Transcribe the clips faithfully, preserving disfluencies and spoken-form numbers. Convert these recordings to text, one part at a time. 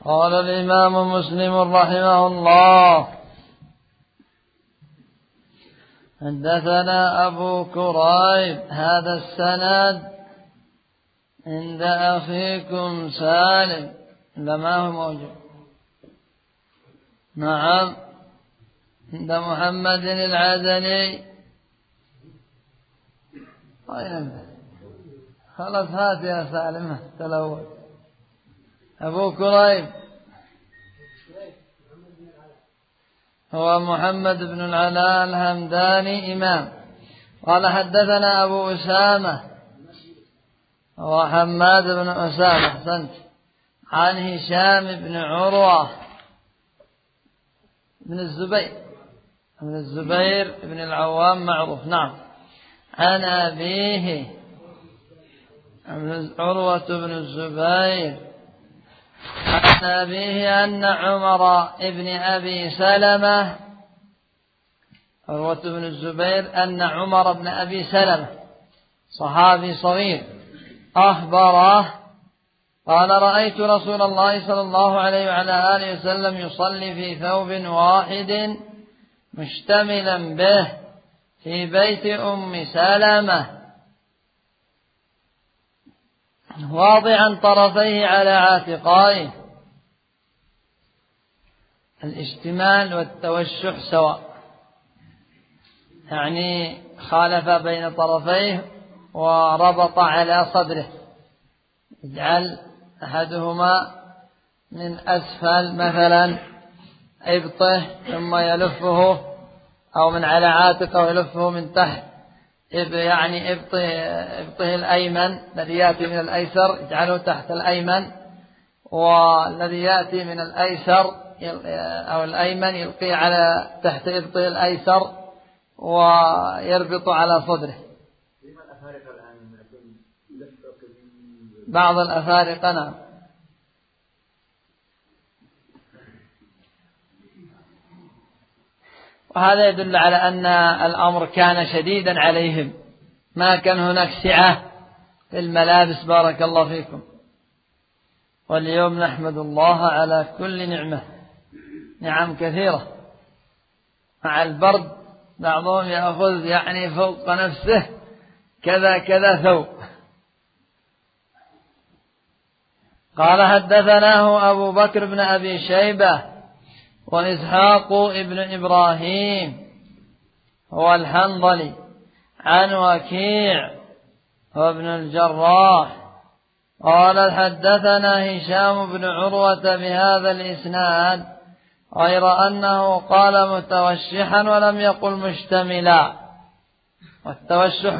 قال الإمام مسلم رحمه الله: حدثنا أبو كريب. هذا السند عند أخيكم سالم لما هو موجود. نعم، عند محمد العدني. خلاص هات يا سالم تلوث. أبو كريب هو محمد بن العلاء الهمداني إمام. قال حدثنا أبو أسامة هو حماد بن أسامة أحسنت، عن هشام بن عروة بن الزبير بن الزبير بن العوام معروف. نعم، عن أبيه عروة بن الزبير عن أبيه أن عمر ابن أبي سلمة عروة بن الزبير أن عمر بن أبي سلمة صحابي صغير أخبره قال: رأيت رسول الله صلى الله عليه وعلى آله وسلم يصلي في ثوب واحد مشتملا به في بيت أم سلمة واضعا طرفيه على عاتقائه. الاشتمال والتوشح سواء، يعني خالف بين طرفيه وربط على صدره، يجعل أحدهما من أسفل مثلا إبطه ثم يلفه، أو من على عاتقه يلفه من تحت، يعني إبطه, إبطه الأيمن الذي يأتي من الأيسر يجعله تحت الأيمن، والذي يأتي من الأيسر أو الأيمن يلقي على تحت إبطه الأيسر ويربط على صدره. بعض الأفارقة نعم. وهذا يدل على أن الأمر كان شديدا عليهم، ما كان هناك سعة في الملابس. بارك الله فيكم. واليوم نحمد الله على كل نعمة، نعم كثيرة. مع البرد بعضهم يأخذ يعني فوق نفسه كذا كذا ثوب. قال: حدثناه أبو بكر بن أبي شيبة وإسحاق ابن إبراهيم هو الحنظلي عن وكيع وابن الجراح قال: حدثنا هشام بن عروة بهذا الإسناد غير أنه قال متوشحا ولم يقل مشتملا. والتوشح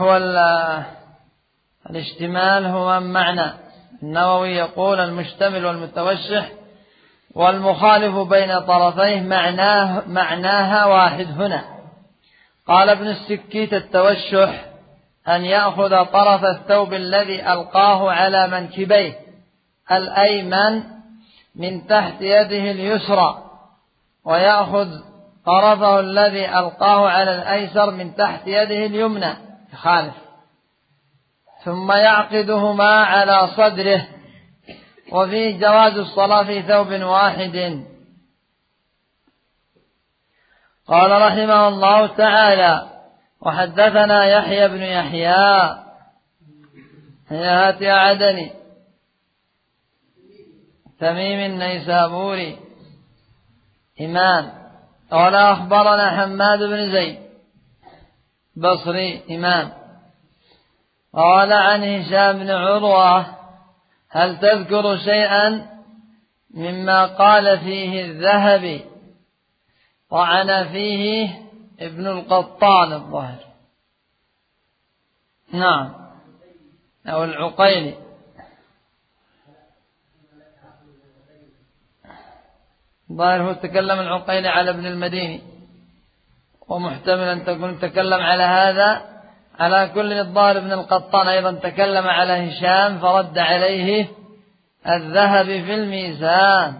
والاشتمال هو معنى. النووي يقول: المشتمل والمتوشح والمخالف بين طرفيه معناه معناها واحد هنا. قال ابن السكيت: التوشح أن يأخذ طرف الثوب الذي ألقاه على منكبيه الأيمن من تحت يده اليسرى، ويأخذ طرفه الذي ألقاه على الأيسر من تحت يده اليمنى يخالف، ثم يعقدهما على صدره. وفيه جواز الصلاة في ثوب واحد. قال رحمه الله تعالى: وحدثنا يحيى بن يحيى هات عدني تميم النيسابوري إمام. قال: أخبرنا حماد بن زيد بصري إمام. قال: عن هشام بن عروة: هل تذكر شيئا مما قال فيه الذهبي؟ طعن فيه ابن القطان الظاهر، نعم، أو العقيلي. الظاهر هو تكلم العقيلي على ابن المديني، ومحتمل أن تكون تكلم على هذا. على كل الظاهر ابن القطان أيضا تكلم على هشام فرد عليه الذهبي في الميزان.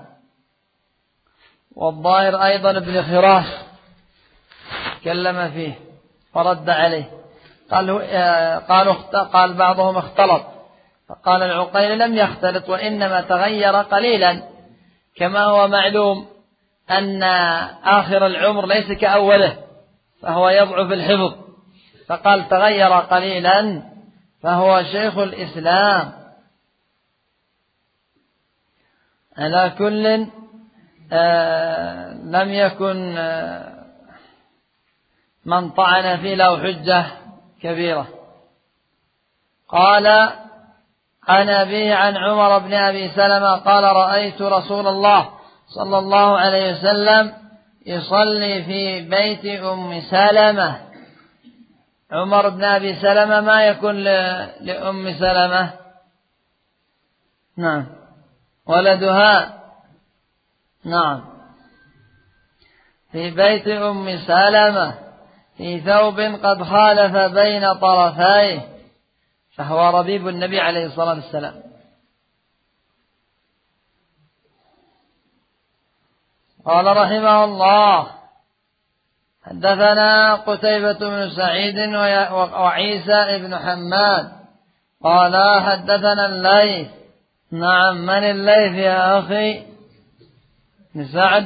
والظاهر أيضا ابن خراش تكلم فيه فرد عليه. قال, قالوا قال بعضهم اختلط، فقال العقيل: لم يختلط، وإنما تغير قليلا كما هو معلوم أن آخر العمر ليس كأوله، فهو يضعف الحفظ، فقال تغير قليلا فهو شيخ الإسلام. على كل آه لم يكن آه من طعن فيه له حجة كبيرة. قال عن أبيه عن عمر بن أبي سلمة قال رأيت رسول الله صلى الله عليه وسلم يصلي في بيت أم سلمة. عمر بن أبي سلمة ما يكون لأم سلمة؟ نعم، ولدها. نعم، في بيت أم سلمة في ثوب قد خالف بين طرفيه، فهو ربيب النبي عليه الصلاة والسلام. قال رحمه الله حدثنا قتيبة بن سعيد وعيسى بن حماد قال حدثنا الليث. نعم، من الليث يا أخي؟ بن سعد.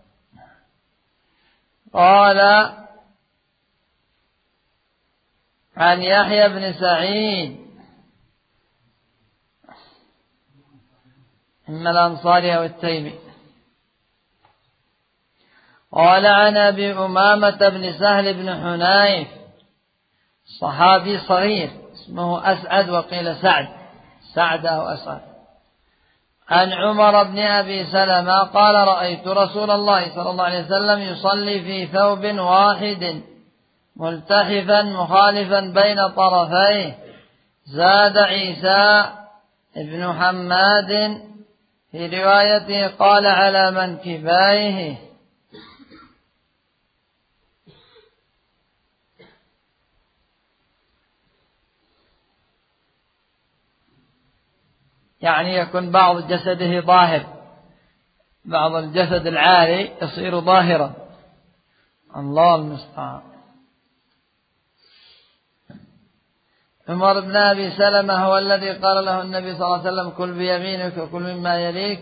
قال عن يحيى بن سعيد إما الأنصاري أو التيمي. قال عن أبي أمامة بن سهل بن حنيف صحابي صغير اسمه أسعد وقيل سعد، سعد أو أسعد، عن عمر بن أبي سلمة قال رأيت رسول الله صلى الله عليه وسلم يصلي في ثوب واحد ملتحفا مخالفا بين طرفيه. زاد عيسى بن حماد في روايته قال على منكبيه. يعني يكون بعض جسده ظاهر، بعض الجسد العالي يصير ظاهرا. الله المستعان. عمر بن أبي سلمة هو الذي قال له النبي صلى الله عليه وسلم كل بيمينك وكل مما يليك.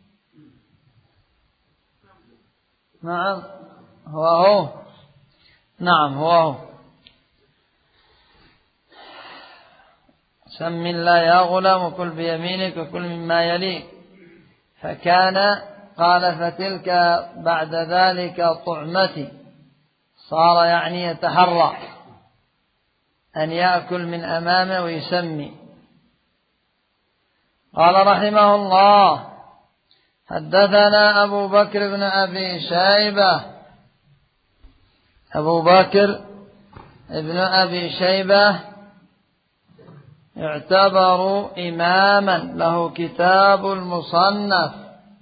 نعم هو هو نعم هو هو سم الله يا غلام وكل بيمينك وكل مما يليك. فكان قال فتلك بعد ذلك طعمتي، صار يعني يتحرى أن يأكل من أمامه ويسمي. قال رحمه الله حدثنا أبو بكر بن أبي شيبة. أبو بكر ابن أبي شيبة يعتبر إماما، له كتاب المصنف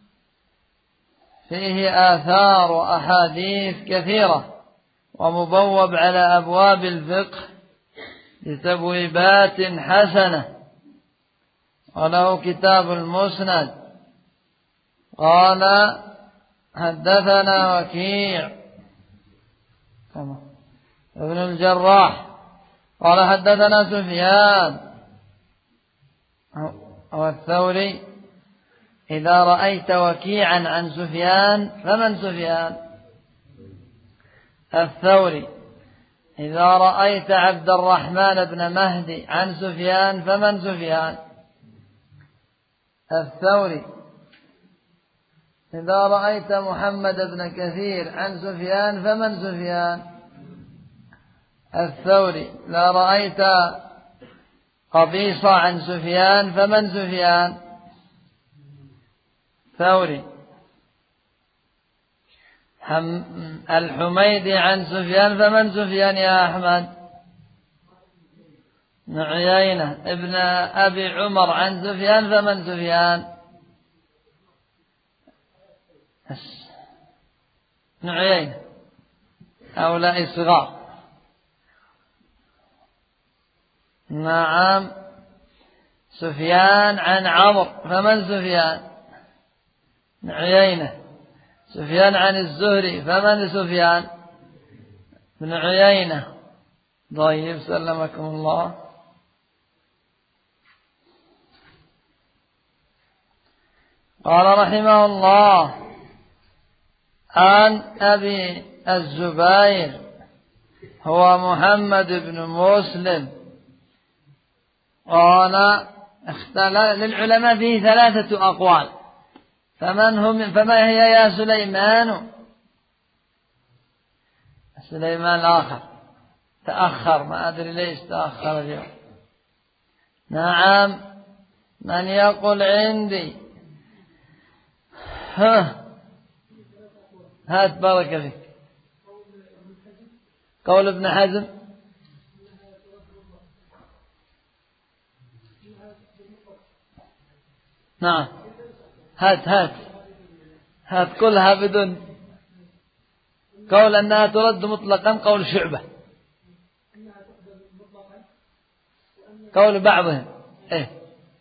فيه آثار وأحاديث كثيرة، ومبوب على أبواب الفقه بتبويبات حسنة، وله كتاب المسند. قال حدثنا وكيع ابن الجراح قال حدثنا سفيان والثوري. إذا رأيت وكيعا عن سفيان فمن سفيان؟ الثوري. إذا رأيت عبد الرحمن بن مهدي عن سفيان فمن سفيان؟ الثوري. إذا رأيت محمد بن كثير عن سفيان فمن سفيان؟ الثوري. إذا رأيت قبيصة عن سفيان فمن سفيان؟ ثوري. الحميدي عن سفيان فمن سفيان يا أحمد؟ بن عيينة. ابن أبي عمر عن سفيان فمن سفيان؟ بن عيينة. هؤلاء الصغار. نعم. سفيان عن عمرو فمن سفيان؟ بن عيينة. سفيان عن الزهري فمن سفيان؟ بن عيينة. طيب سلمكم الله. قال رحمه الله عن أبي الزبير هو محمد بن مسلم قال للعلماء فيه ثلاثة أقوال، فمن هم فما هي يا سليمان؟ سليمان الآخر تأخر، ما أدري ليش تأخر اليوم. نعم، من يقول عندي؟ ها هات بارك فيك. قول ابن حزم نعم، هات هات هات كلها بدون قول أنها ترد مطلقا. قول شعبة، قول بعضهم إيه،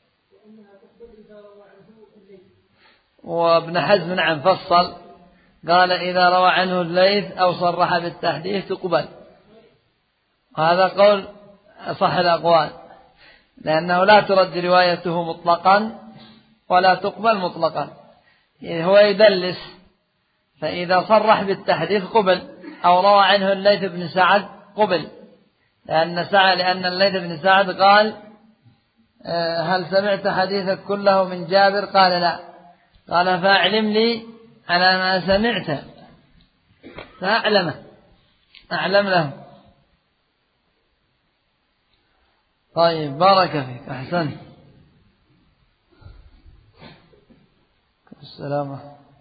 وابن حزم نعم فصل قال إذا روى عنه الليث أو صرح بالتحديث تقبل. هذا قول صح الأقوال، لأنه لا ترد روايته مطلقا ولا تقبل مطلقا، هو يدلس، فإذا صرح بالتحديث قبل، أو روى عنه الليث بن سعد قبل، لأن سعد لأن الليث بن سعد قال هل سمعت حديثك كله من جابر؟ قال لا. قال فأعلم لي على ما سمعت، فأعلمه أعلم له. طيب بارك فيك، أحسنت. السلامة.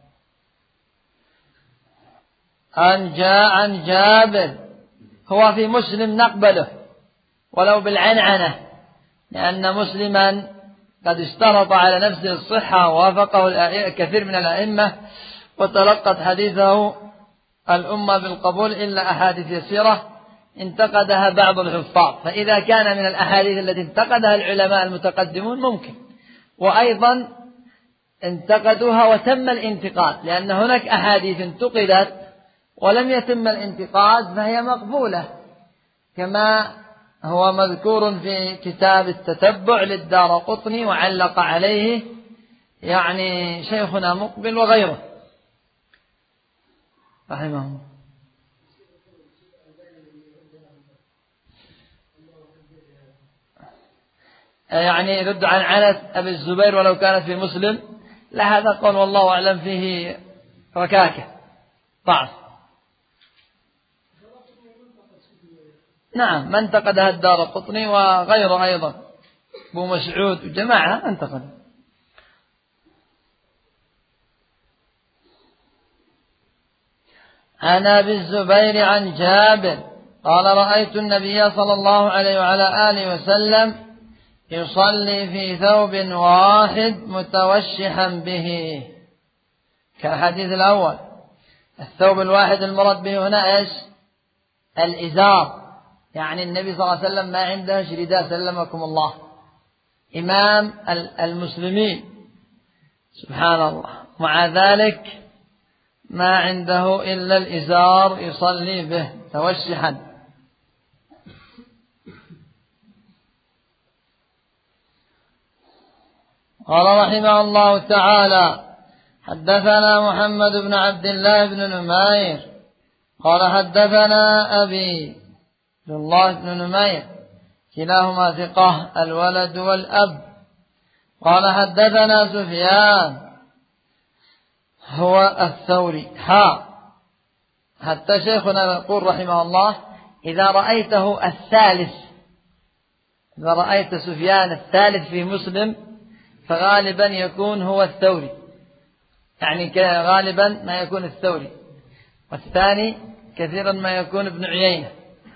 عن جاء عن جابر، هو في مسلم نقبله ولو بالعنعنة، لأن مسلما قد اشترط على نفسه الصحة ووافقه كثير من الأئمة، وتلقت حديثه الأمة بالقبول إلا أحاديث يسيرة انتقدها بعض الحفاظ، فإذا كان من الأحاديث التي انتقدها العلماء المتقدمون ممكن، وأيضا انتقدوها وتم الانتقاد، لأن هناك أحاديث انتقدت ولم يتم الانتقاد فهي مقبولة، كما هو مذكور في كتاب التتبع للدارقطني وعلق عليه يعني شيخنا مقبل وغيره رحمه الله. يعني يرد عن عنة أبي الزبير ولو كانت في مسلم، لا، هذا قول والله أعلم فيه ركاكة ضعف. نعم، من انتقدها الدارقطني وغيره أيضا، أبو مسعود وجماعة انتقد. عن أبي الزبير عن جابر قال رأيت النبي صلى الله عليه وعلى آله وسلم يصلي في ثوب واحد متوشحا به، كالحديث الأول. الثوب الواحد المراد به هنا إيش؟ الإزار، يعني النبي صلى الله عليه وسلم ما عنده رداء سلمكم الله، إمام المسلمين سبحان الله، مع ذلك ما عنده إلا الإزار يصلي به توشحا. قال رحمه الله تعالى حدثنا محمد بن عبد الله بن نمير قال حدثنا أبي عبد الله بن نمير كلاهما ثقة الولد والأب. قال حدثنا سفيان هو الثوري حا، حتى شيخنا يقول رحمه الله إذا رأيته الثالث، إذا رأيت سفيان الثالث في مسلم فغالبا يكون هو الثوري، يعني غالبا ما يكون الثوري، والثاني كثيرا ما يكون ابن عيينة.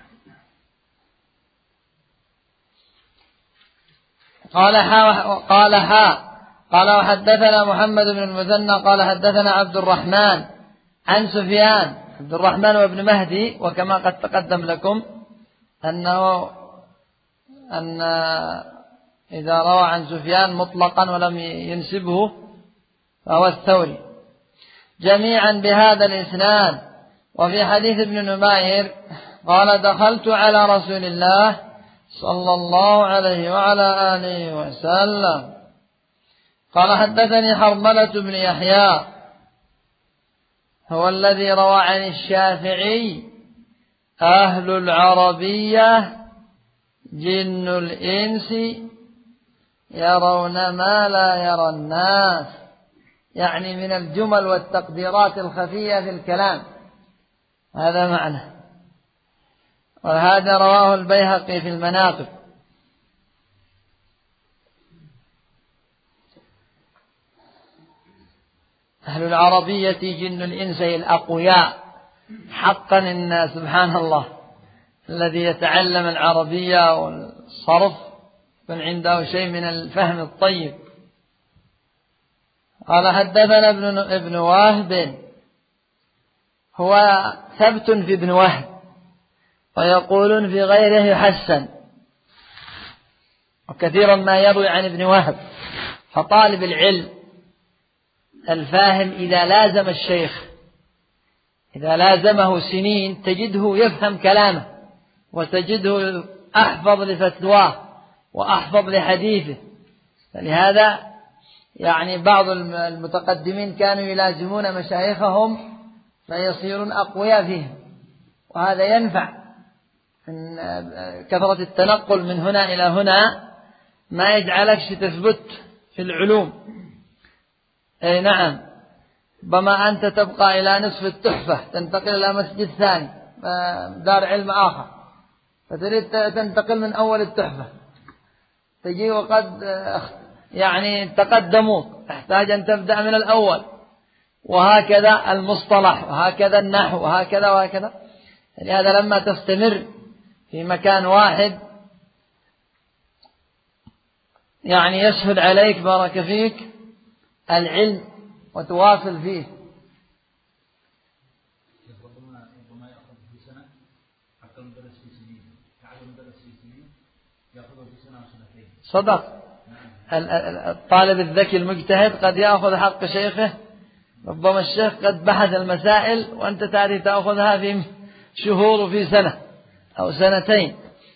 قال ها قال ها قال وحدثنا محمد بن المثنى قال حدثنا عبد الرحمن عن سفيان، عبد الرحمن وابن مهدي، وكما قد تقدم لكم أنه أن إذا روى عن سفيان مطلقا ولم ينسبه فهو الثوري، جميعا بهذا الإسناد. وفي حديث ابن نمير قال دخلت على رسول الله صلى الله عليه وعلى آله وسلم قال حدثني حرملة بن يحيى هو الذي روى عن الشافعي أهل العربية جن الإنس يرون ما لا يرى الناس، يعني من الجمل والتقديرات الخفية في الكلام، هذا معنى. وهذا رواه البيهقي في المناقب. أهل العربية جن الإنس الأقوياء حقا، إن سبحان الله الذي يتعلم العربية والصرف يكون عنده شيء من الفهم الطيب. قال حدثنا ابن ابن وهب هو ثبت في ابن وهب، ويقولون في غيره يحسن، وكثيرا ما يروي عن ابن وهب. فطالب العلم الفاهم إذا لازم الشيخ، إذا لازمه سنين، تجده يفهم كلامه، وتجده أحفظ لفتواه وأحفظ لحديثه. فلهذا يعني بعض المتقدمين كانوا يلازمون مشايخهم فيصيرون أقوياء فيهم، وهذا ينفع من كثرة التنقل من هنا إلى هنا، ما يجعلكش تثبت في العلوم. أي نعم، بما أنت تبقى إلى نصف التحفة تنتقل إلى مسجد ثاني دار علم آخر، فتريد تنتقل من أول التحفة، تجي وقد يعني تقدموك، تحتاج أن تبدأ من الأول، وهكذا المصطلح، وهكذا النحو، وهكذا وهكذا. لهذا لما تستمر في مكان واحد يعني يسهل عليك بارك فيك العلم وتواصل فيه. صدق، الطالب الذكي المجتهد قد يأخذ حق شيخه، ربما الشيخ قد بحث المسائل وأنت تأتي تأخذها في شهور وفي سنة أو سنتين.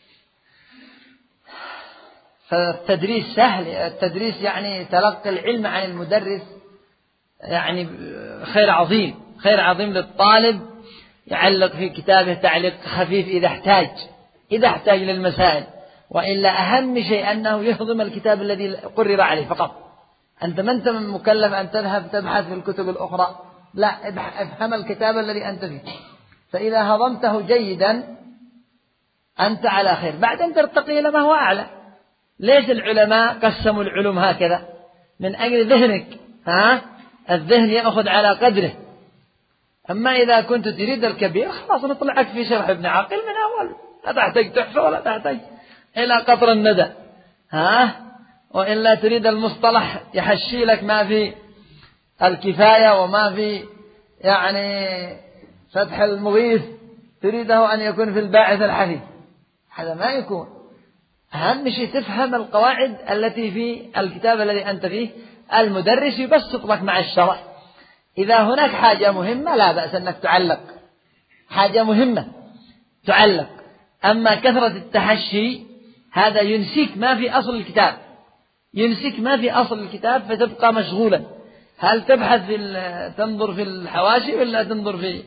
فالتدريس سهل، التدريس يعني تلقي العلم عن المدرس، يعني خير عظيم، خير عظيم للطالب. يعلق في كتابه تعليق خفيف إذا احتاج إذا احتاج للمسائل، وإلا أهم شيء أنه يهضم الكتاب الذي قرر عليه فقط. أنت ما أنت مكلف أن تذهب تبحث في الكتب الأخرى، لا، افهم الكتاب الذي أنت فيه، فإذا هضمته جيدا أنت على خير، بعدين ترتقي إلى ما هو أعلى. ليش العلماء قسموا العلوم هكذا؟ من أجل ذهنك، ها؟ الذهن يأخذ على قدره. أما إذا كنت تريد الكبير خلاص نطلعك في شرح ابن عاقل من أول، لا تحتاج تحفة ولا تحتاج إلى قطر الندى، ها؟ وإلا تريد المصطلح يحشي لك ما في الكفاية وما في يعني فتح المغيث، تريده أن يكون في الباعث الحديث، هذا ما يكون. أهم شيء تفهم القواعد التي في الكتاب الذي أنت فيه. المدرس يبسط لك مع الشرح. إذا هناك حاجة مهمة لا بأس أنك تعلق، حاجة مهمة تعلق. أما كثرة التحشي هذا ينسيك ما في أصل الكتاب، ينسيك ما في أصل الكتاب، فتبقى مشغولا. هل تبحث في تنظر في الحواشي ولا تنظر في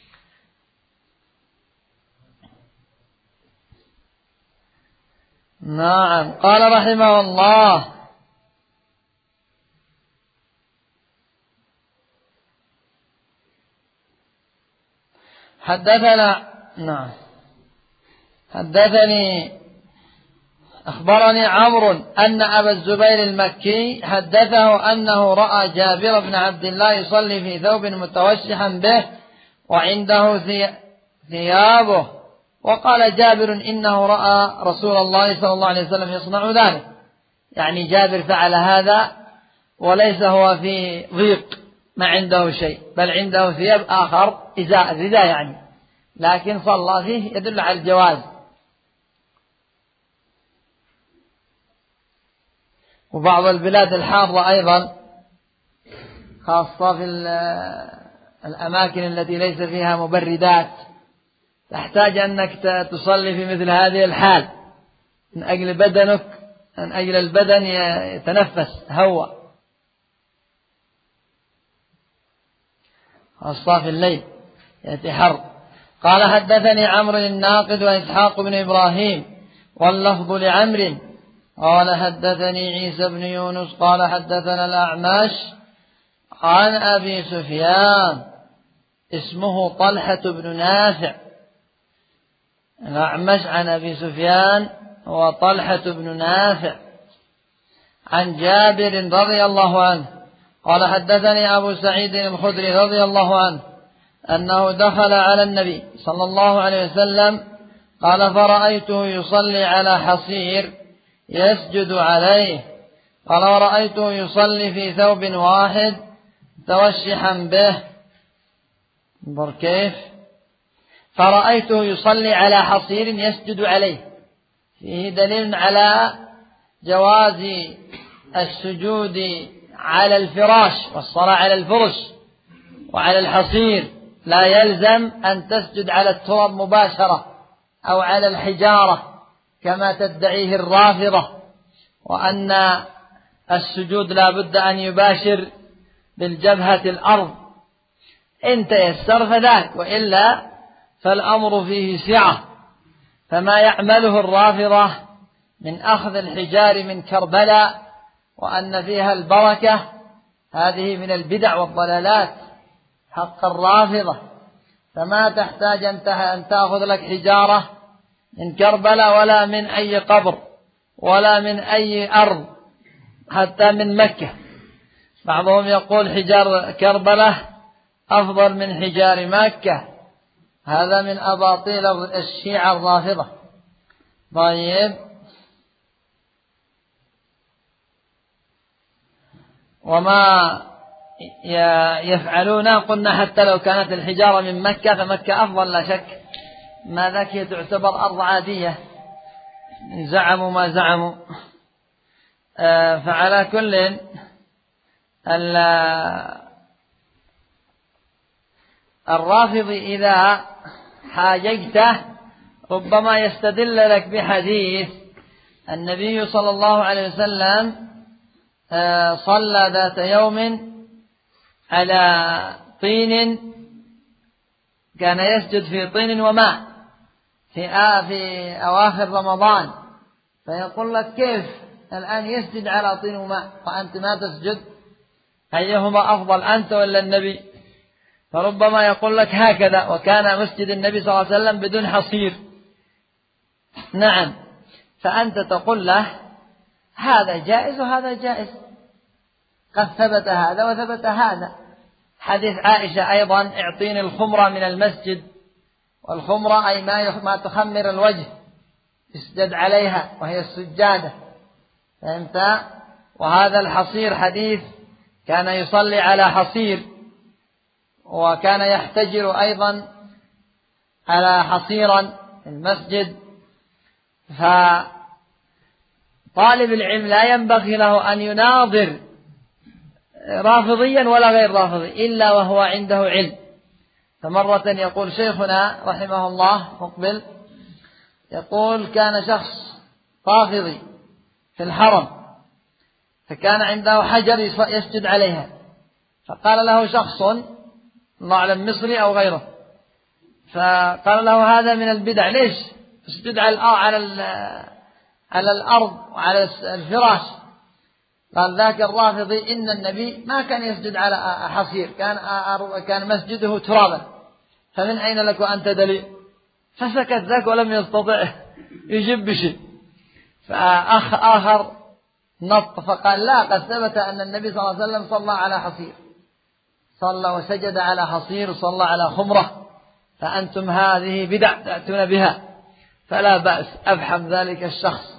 نعم. قال رحمه الله: حدثنا نعم حدثني أخبرني عمرو أن أبا الزبير المكي حدثه أنه رأى جابر بن عبد الله يصلي في ثوب متوشحا به وعنده ثيابه، وقال جابر إنه رأى رسول الله صلى الله عليه وسلم يصنع ذلك. يعني جابر فعل هذا وليس هو في ضيق، ما عنده شيء، بل عنده ثياب آخر إزاء الرداء يعني، لكن صلى فيه، يدل على الجواز. وبعض البلاد الحارة أيضا، خاصة في الأماكن التي ليس فيها مبردات، تحتاج أنك تصلي في مثل هذه الحال من أجل بدنك، من أجل البدن يتنفس هواء، خاصة في الليل يأتي حر. قال حدثني عمرو الناقد وإسحاق بن إبراهيم واللفظ لعمرو قال حدثني عيسى بن يونس قال حدثنا الأعمش عن أبي سفيان اسمه طلحة بن نافع. الأعمش عن أبي سفيان هو طلحة بن نافع عن جابر رضي الله عنه قال حدثني أبو سعيد الخدري رضي الله عنه أنه دخل على النبي صلى الله عليه وسلم قال فرأيته يصلي على حصير يسجد عليه قال ورأيته يصلي في ثوب واحد توشحا به. انظر كيف، فرأيته يصلي على حصير يسجد عليه، فيه دليل على جواز السجود على الفراش والصلاة على الفرش وعلى الحصير، لا يلزم أن تسجد على التراب مباشرة أو على الحجارة كما تدعيه الرافضة، وأن السجود لا بد أن يباشر بالجبهة الأرض إن تيسر فذاك، وإلا فالأمر فيه سعة. فما يعمله الرافضة من أخذ الحجار من كربلاء وأن فيها البركة هذه من البدع والضلالات حق الرافضة، فما تحتاج أن تأخذ لك حجارة من كربلاء ولا من أي قبر ولا من أي أرض حتى من مكة. بعضهم يقول حجار كربلاء أفضل من حجار مكة، هذا من أباطيل الشيعة الرافضة. طيب، وما يفعلون قلنا حتى لو كانت الحجارة من مكة فمكة أفضل لا شك، ما ذاك هي تعتبر أرض عادية، زعموا ما زعموا. آه فعلى كل الرافض إذا حاججته ربما يستدل لك بحديث النبي صلى الله عليه وسلم آه صلى ذات يوم على طين، كان يسجد في طين وماء في آه في أواخر رمضان، فيقول لك كيف الآن يسجد على طين وماء وأنت ما تسجد؟ أيهما أفضل أنت ولا النبي؟ فربما يقول لك هكذا، وكان مسجد النبي صلى الله عليه وسلم بدون حصير. نعم، فأنت تقول له هذا جائز وهذا جائز، قد ثبت هذا وثبت هذا. حديث عائشة أيضا اعطيني الخمرة من المسجد، والخمرة أي ما تخمر الوجه يسجد عليها وهي السجادة، فهمت؟ وهذا الحصير حديث كان يصلي على حصير، وكان يحتجر أيضا على حصيرا في المسجد. فطالب العلم لا ينبغي له أن يناظر رافضيا ولا غير رافضي إلا وهو عنده علم. فمرة يقول شيخنا رحمه الله مقبل، يقول كان شخص رافضي في الحرم، فكان عنده حجر يسجد عليها، فقال له شخص الله أعلم مصري أو غيره، فقال له هذا من البدع، ليش تسجد على على على الأرض وعلى الفراش؟ قال ذاك الرافضي إن النبي ما كان يسجد على حصير، كان كان مسجده ترابا، فمن أين لك وأنت دليل؟ فسكت ذاك ولم يستطع يجيب بشيء. فأخ آخر نط فقال لا، قد ثبت أن النبي صلى الله عليه وسلم صلى على حصير، صلى وسجد على حصير، صلى على خمرة، فأنتم هذه بدع تأتون بها. فلا بأس، أفحم ذلك الشخص.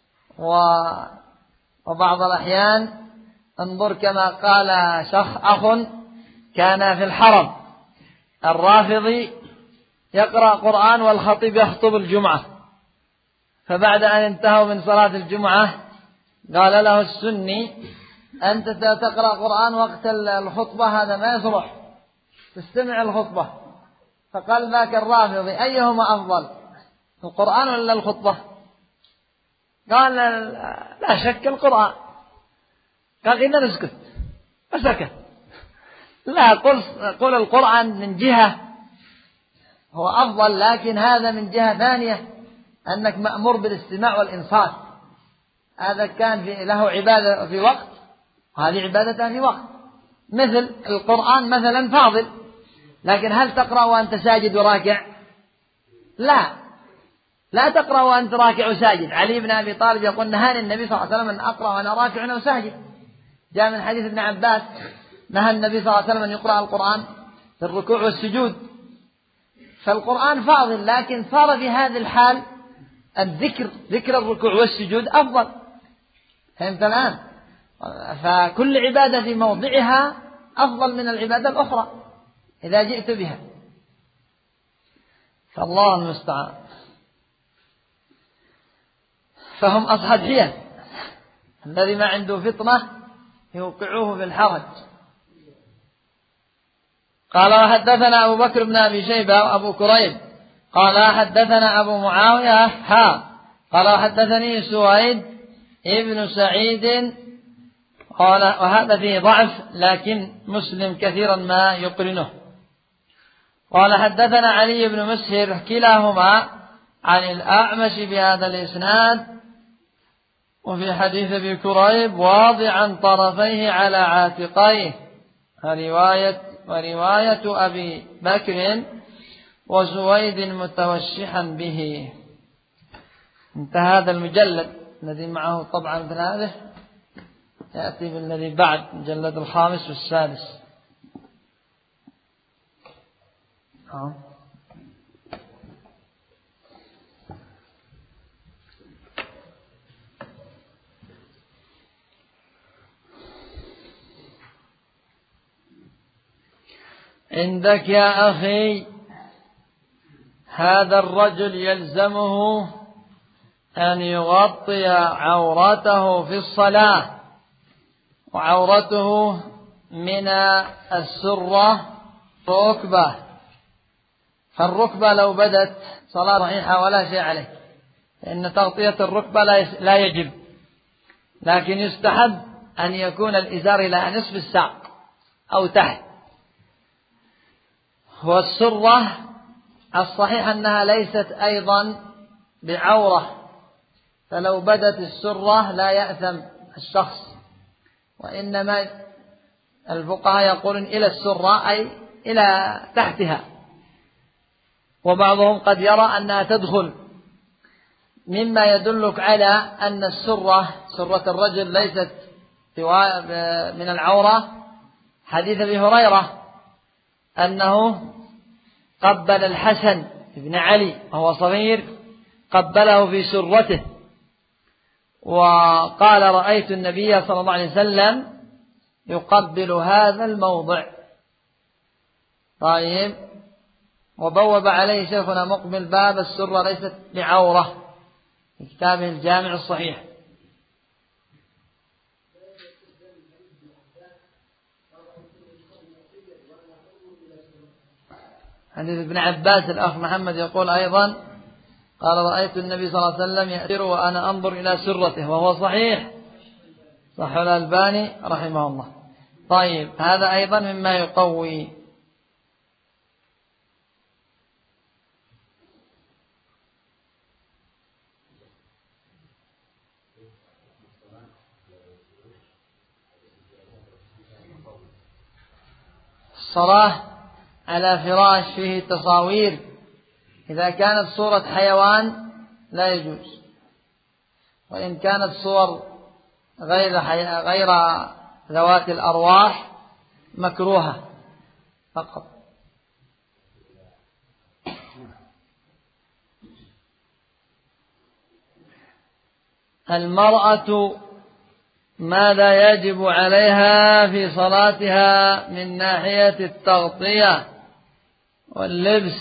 وبعض الأحيان انظر كما قال شخص أخ كان في الحرم الرافضي يقرأ قرآن والخطيب يخطب الجمعة، فبعد أن انتهوا من صلاة الجمعة قال له السني أنت تقرأ قرآن وقت الخطبة، هذا ما يصلح، تستمع الخطبة. فقال ذاك الرافضي أيهما أفضل، القرآن ولا الخطبة؟ قال لا شك القرآن. قال إنا نسكت، فسكت. لا، قل, قل القرآن من جهة هو أفضل، لكن هذا من جهة ثانية أنك مأمور بالاستماع والإنصات. هذا كان في له عبادة في وقت، وهذه عبادة في وقت. مثل القرآن مثلا فاضل، لكن هل تقرأ وأنت ساجد وراكع؟ لا، لا تقرأ وأنت راكع وساجد. علي بن أبي طالب يقول نهاني النبي صلى الله عليه وسلم أن أقرأ وأنا راكع وساجد. جاء من حديث ابن عباس نهى النبي صلى الله عليه وسلم أن يقرأ القرآن في الركوع والسجود. فالقرآن فاضل، لكن صار في هذه الحال الذكر، ذكر الركوع والسجود أفضل. فهمت الآن؟ فكل عبادة في موضعها أفضل من العبادة الأخرى إذا جئت بها، فالله المستعان. فهم أصحاب حيل، الذي ما عنده فطنة يوقعوه في الحرج. قال وحدثنا أبو بكر بن أبي شيبة وأبو كريب قال حدثنا أبو معاوية حا قال وحدثني سويد ابن سعيد قال وهذا فيه ضعف، لكن مسلم كثيرا ما يقرنه. قال حدثنا علي بن مسهر كلاهما عن الأعمش بهذا الإسناد، وفي حديث ابي كريب واضعا طرفيه على عاتقيه، رواية ورواية أبي بكر وزويد متوشحا به. انتهى هذا المجلد الذي معه طبعا مثل هذا، يأتي بالذي بعد المجلد الخامس والسادس. أه. عندك يا أخي هذا الرجل يلزمه أن يغطي عورته في الصلاة، وعورته من السرة ركبة، فالركبة لو بدت صلاة صحيحة ولا شيء عليه، لأن تغطية الركبة لا يجب، لكن يستحب أن يكون الإزار إلى نصف الساق أو تحت. والسرة الصحيح أنها ليست أيضا بعورة، فلو بدت السرة لا يأثم الشخص، وإنما الفقهاء يقولون إلى السرة أي إلى تحتها، وبعضهم قد يرى أنها تدخل، مما يدلك على أن السرة سرة الرجل ليست من العورة حديث أبي هريرة أنه قبل الحسن بن علي وهو صغير، قبله في سرته، وقال رأيت النبي صلى الله عليه وسلم يقبل هذا الموضع. طيب، وبوب عليه شيخنا مقبل باب السرة ليست بعورة في كتابه الجامع الصحيح. حديث ابن عباس الأخ محمد يقول أيضا قال رأيت النبي صلى الله عليه وسلم يأتر وأنا أنظر إلى سرته، وهو صحيح، صح الألباني رحمه الله. طيب، هذا أيضا مما يقوي. الصلاة على فراش فيه تصاوير، إذا كانت صورة حيوان لا يجوز، وإن كانت صور غير غير ذوات الأرواح مكروهة فقط. المرأة ماذا يجب عليها في صلاتها من ناحية التغطية واللبس؟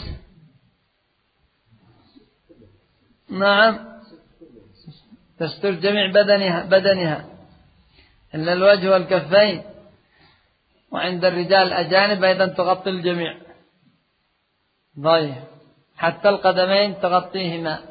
نعم، تستر جميع بدنها بدنها إلا الوجه والكفين، وعند الرجال الأجانب أيضا تغطي الجميع، ضيق حتى القدمين تغطيهما.